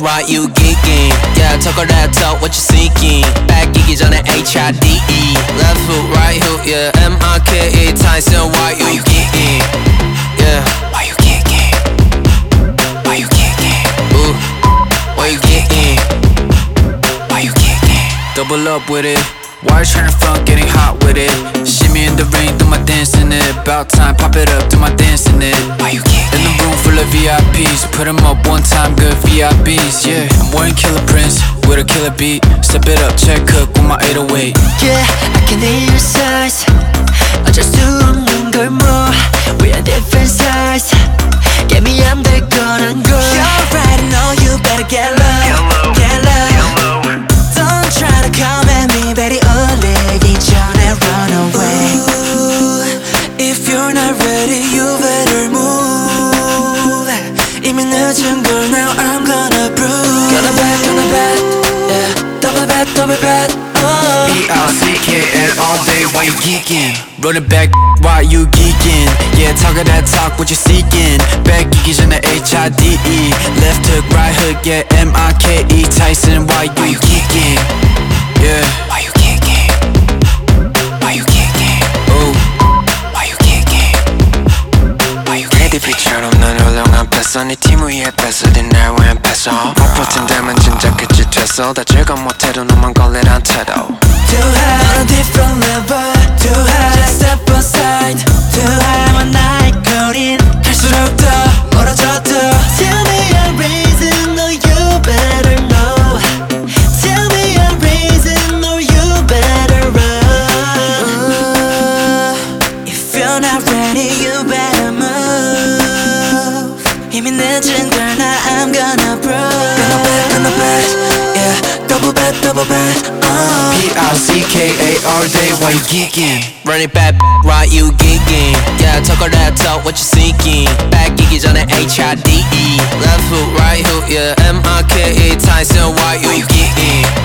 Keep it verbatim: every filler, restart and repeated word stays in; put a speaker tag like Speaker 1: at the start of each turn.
Speaker 1: right, you geeking. Yeah, talk all that talk, what you seeking. Back geeky 전에 H I D E. Left hook, right hook, yeah, M I K E. Tyson, why you geeking? Yeah, why you geeking? Why you geeking? Ooh, why you geeking? Why you geeking? Double up with it. Wire trying to front, getting hot with it. Shimmy in the rain, do my dance in it. About time, pop it up, do my dance in it. Why you geeking? In the room full of V I Ps, put them up one time, good V I Bs. Yeah, I'm wearing Killer Prince with a killer beat. Step it up, check cook with my eight oh eight.
Speaker 2: Yeah, I can hear your size. 어쩔 수 없는 걸 뭐. We are different size. Get me I'm the 거란 걸. You're right, I know you better get low. Get low. Don't try to come at me, baby. 올리기 전에 run away. Ooh, if you're not ready, you better move. 이미 늦은 걸 now I'm gonna prove. Gonna bet, gonna bet, yeah. Double bet, double bet.
Speaker 1: B I C K N all day, why you geeking? Running back, why you geeking? Yeah, talk of that talk, what you seeking? Back geeky 전에 H I D E. Left hook, right hook, yeah, M I K E. Tyson, why you geeking? Yeah, why you geeking? Why you geeking? Oh, why you geeking? Why you geeking?
Speaker 3: 케이디피처럼 난 훌륭한 패서 네 팀 위에 뺏어 날 왜 뺏어 버튼 되면 진작했지 됐어 다 즐거움 못해도 너만 걸리란 태도
Speaker 2: Too high on a different level. Too high, just step aside. Too high, 만 나의 거린 갈수록 더 멀어져도. Tell me a reason, no you better know. Tell me a reason, no you better run. Ooh, if you're not ready, you better move. 이미 늦은 걸 나 I'm gonna prove. Gonna bet, gonna bet, yeah. Double bet, double bet.
Speaker 1: P I C K A all day, why you geeking? Run it back, right, you geeking. Yeah, talk all that talk, what you seeking? Back geeky 전에 H I D E. Left hook, right hook, yeah, M I K E. Tyson, why you geeking?